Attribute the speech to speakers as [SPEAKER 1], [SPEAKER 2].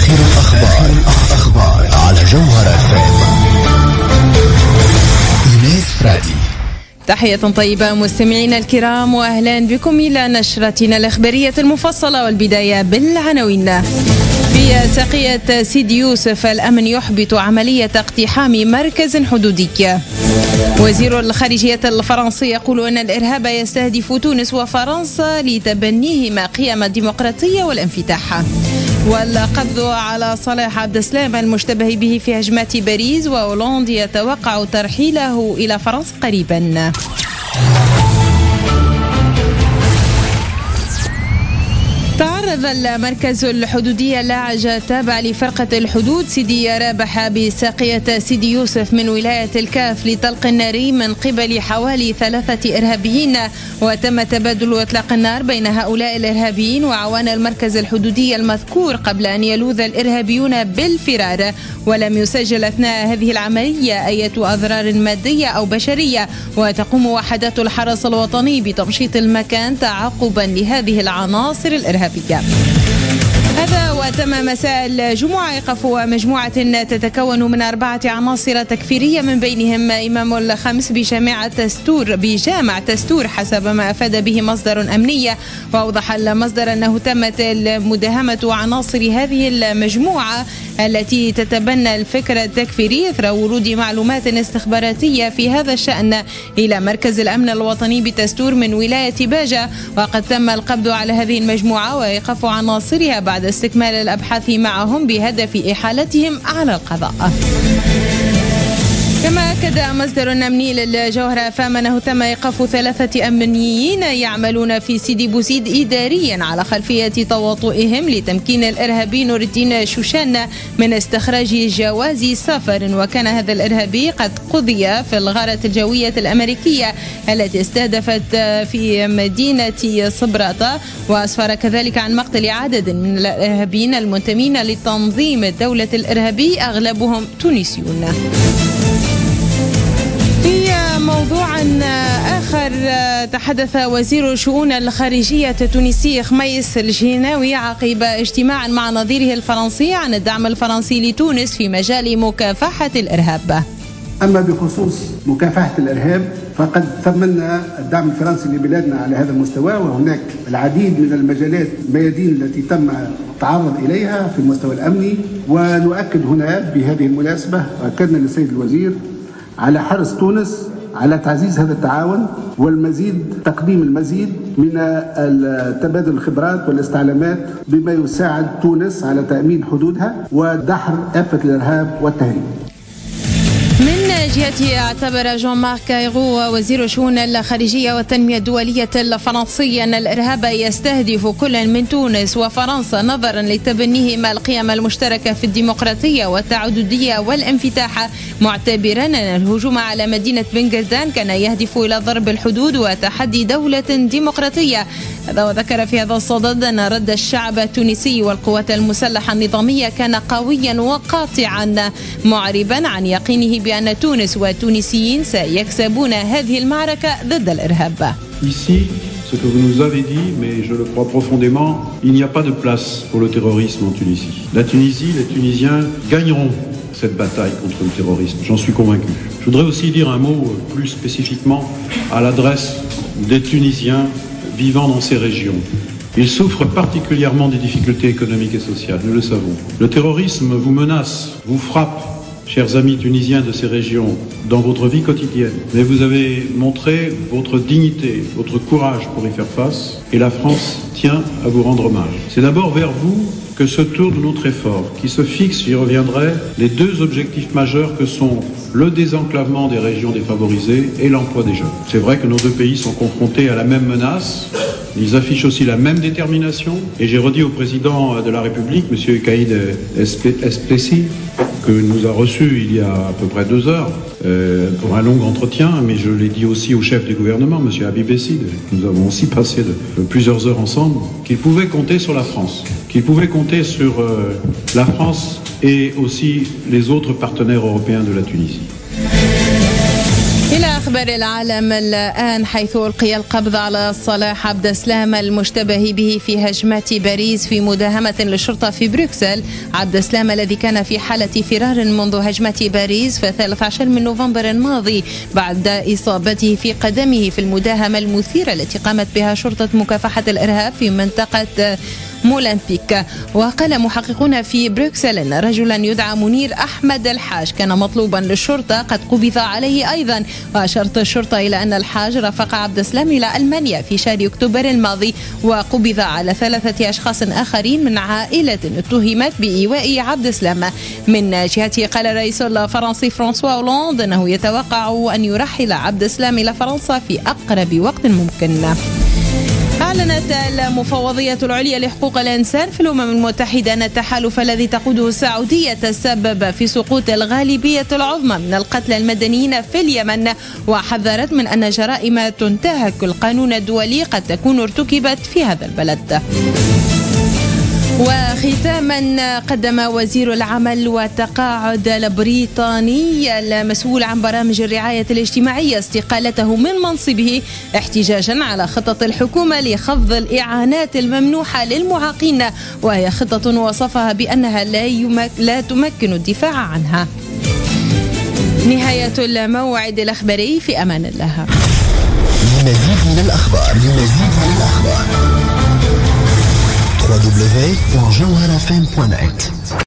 [SPEAKER 1] آخر الأخبار على جوهر FM. إيناس فرادي.
[SPEAKER 2] تحية طيبة مستمعينا الكرام، وأهلا بكم إلى نشرتنا الإخبارية المفصلة، والبداية بالعناوين. في ساقية سيدي يوسف، الأمن يحبط عملية اقتحام مركز حدودي. وزير الخارجية الفرنسي يقول أن الإرهاب يستهدف تونس وفرنسا لتبنيهما قيم الديمقراطية والانفتاح. والقبض على صالح عبد السلام المشتبه به في هجمات باريس، وأولوند يتوقع ترحيله إلى فرنسا قريبا. تعرض المركز الحدودي اللاعج التابع لفرقة الحدود سيدي رابح بساقية سيدي يوسف من ولاية الكاف لطلق النار من قبل حوالي 3 إرهابيين، وتم تبادل إطلاق النار بين هؤلاء الإرهابيين وعوان المركز الحدودي المذكور قبل أن يلوذ الإرهابيون بالفرار. ولم يسجل أثناء هذه العملية أي أضرار مادية أو بشرية، وتقوم وحدات الحرس الوطني بتمشيط المكان تعقبا لهذه العناصر الإرهابية. هذا وتم مساء الجمعة إيقاف مجموعة تتكون من 4 عناصر تكفيرية، من بينهم إمام الخمس بجامع تستور حسب ما أفاد به مصدر أمني. وأوضح المصدر أنه تمت مداهمة عناصر هذه المجموعة التي تتبنى الفكر التكفيري إثر ورود معلومات استخباراتية في هذا الشأن إلى مركز الأمن الوطني بتستور من ولاية باجة. وقد تم القبض على هذه المجموعة وإيقاف عناصرها بعد استكمال الأبحاث معهم بهدف إحالتهم على القضاء. كما أكد مصدر أمني للجوهرة FM أنه تم إيقاف 3 أمنيين يعملون في سيدي بوزيد إداريا على خلفية تواطؤهم لتمكين الإرهابي نور الدين شوشان من استخراج جواز سفر. وكان هذا الإرهابي قد قضي في الغارة الجوية الأمريكية التي استهدفت في مدينة صبراتة، وأسفر كذلك عن مقتل عدد من الإرهابيين المنتمين لتنظيم الدولة الإرهابي أغلبهم تونسيون. في موضوع آخر، تحدث وزير الشؤون الخارجية التونسي خميس الجناوي عقب اجتماع مع نظيره الفرنسي عن الدعم الفرنسي لتونس في مجال مكافحة الإرهاب.
[SPEAKER 3] أما بخصوص مكافحة الإرهاب فقد ثمنا الدعم الفرنسي لبلادنا على هذا المستوى، وهناك العديد من الميادين التي تم التعرض إليها في المستوى الأمني. ونؤكد هنا بهذه المناسبة، أكدنا للسيد الوزير على حرص تونس على تعزيز هذا التعاون تقديم المزيد من تبادل الخبرات والاستعلامات بما يساعد تونس على تأمين حدودها ودحر آفة الإرهاب والتهريب.
[SPEAKER 2] من جهته اعتبر جون مارك ايغو وزير الشؤون الخارجية والتنمية الدولية الفرنسي أن الإرهاب يستهدف كل من تونس وفرنسا نظرا لتبنيهما القيم المشتركة في الديمقراطية والتعددية والانفتاح، معتبرا أن الهجوم على مدينة بنغازان كان يهدف إلى ضرب الحدود وتحدي دولة ديمقراطية. وذكر في هذا الصدد أن رد الشعب التونسي والقوات المسلحة النظامية كان قويا وقاطعا، معربا عن يقينه بأن تونس والتونسيين سيكسبون هذه المعركة ضد الإرهاب.
[SPEAKER 4] Ici, ce que vous nous avez dit, mais je le crois profondément, il n'y a pas de place pour le terrorisme en Tunisie. La Tunisie, les Tunisiens gagneront cette bataille contre le terrorisme, j'en suis convaincu. Je voudrais aussi dire un mot plus spécifiquement à l'adresse des Tunisiens vivant dans ces régions. Ils souffrent particulièrement des difficultés économiques et sociales, nous le savons. Le terrorisme vous menace, vous frappe, chers amis tunisiens de ces régions, dans votre vie quotidienne. Mais vous avez montré votre dignité, votre courage pour y faire face, et la France tient à vous rendre hommage. C'est d'abord vers vous que se tourne notre effort, qui se fixe, j'y reviendrai, les 2 objectifs majeurs que sont le désenclavement des régions défavorisées et l'emploi des jeunes. C'est vrai que nos 2 pays sont confrontés à la même menace, ils affichent aussi la même détermination, et j'ai redit au président de la République, M. Kaïd Espessi, que nous a reçus il y a à peu près 2 heures pour un long entretien, mais je l'ai dit aussi au chef du gouvernement, M. Habib Essid, nous avons aussi passé plusieurs heures ensemble, qu'il pouvait compter sur la France, qu'il pouvait compter sur la France et aussi les autres partenaires européens de la Tunisie.
[SPEAKER 2] إلى أخبار العالم الآن، حيث ألقي القبض على صلاح عبد السلام المشتبه به في هجمات باريس في مداهمة للشرطة في بروكسل. عبد السلام الذي كان في حالة فرار منذ هجمات باريس في 13 من نوفمبر الماضي بعد إصابته في قدمه في المداهمة المثيرة التي قامت بها شرطة مكافحة الإرهاب في منطقة مولمبيك. وقال محققون في بروكسل أن رجلا يدعى منير أحمد الحاج كان مطلوبا للشرطة قد قبض عليه أيضا. وأشارت الشرطة إلى أن الحاج رافق عبد السلام إلى ألمانيا في شهر أكتوبر الماضي، وقبض على 3 أشخاص آخرين من عائلة اتهمت بإيواء عبد السلام. من جهته قال الرئيس الفرنسي فرانسوا أولاند أنه يتوقع أن يرحل عبد السلام إلى فرنسا في أقرب وقت ممكن. أعلنت المفوضية العليا لحقوق الإنسان في الأمم المتحدة أن التحالف الذي تقوده السعودية تسبب في سقوط الغالبية العظمى من القتلى المدنيين في اليمن، وحذرت من أن جرائم تنتهك القانون الدولي قد تكون ارتكبت في هذا البلد. وختاما، قدم وزير العمل والتقاعد البريطاني المسؤول عن برامج الرعاية الاجتماعية استقالته من منصبه احتجاجا على خطط الحكومة لخفض الإعانات الممنوحة للمعاقين، وهي خطة وصفها بأنها لا تمكن الدفاع عنها. نهاية الموعد الأخباري، في أمان الله.
[SPEAKER 1] لمزيد من الأخبار www.jawharafm.net